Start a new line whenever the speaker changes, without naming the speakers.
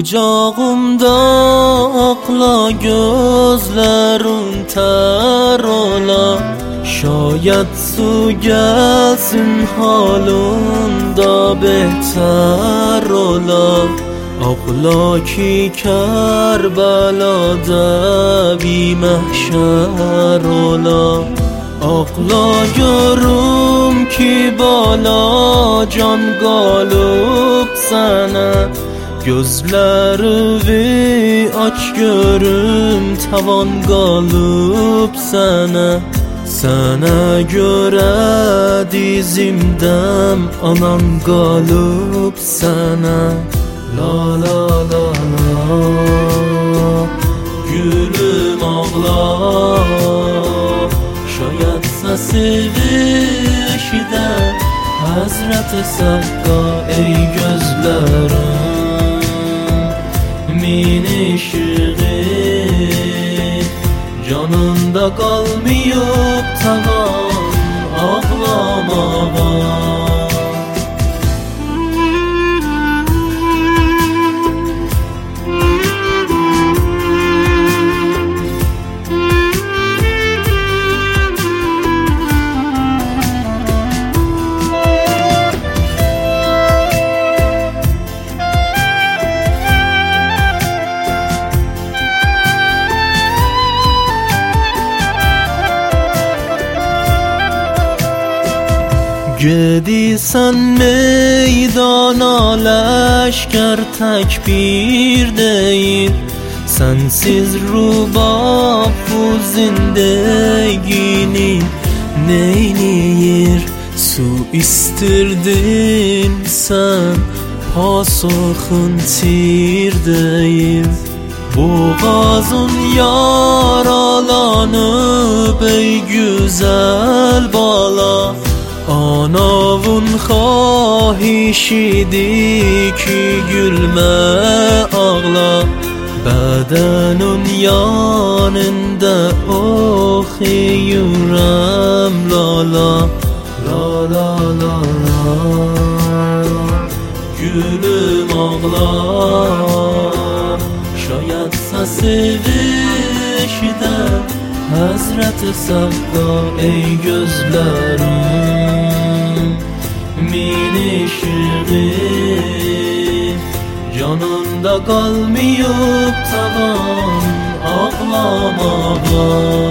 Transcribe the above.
Qucağımda akla gözlerin ter ola. Şayet su gelsin halında behter ola. Ağla ki Kerbela'da bir mahşer ola. Ağla görüm ki bala can galip sana. Gözlerimi aç görüm tavan galip sana. Sana göre dizimdem anam galip sana. La la la la gülüm ağla. Şayetse sevişide Hazreti Sakka ey gözlerim min işığı canında kalmayıp tamam ağlamağa. Gedisen meydana leşker tekbir değil. Sensiz rubab bu zindegini neyleyir? Su istirdin sen pasokun tir değil. Boğazın yaralanıp ey güzel bala. Anavun khahişidi ki gülme ağla. Bedenun yanında okuyuram lala. La la la la gülüm ağla. Şayetse sevişide Hazreti Sakka ey gözlerim min işığı canında kalmayıp tamam ağlamağa.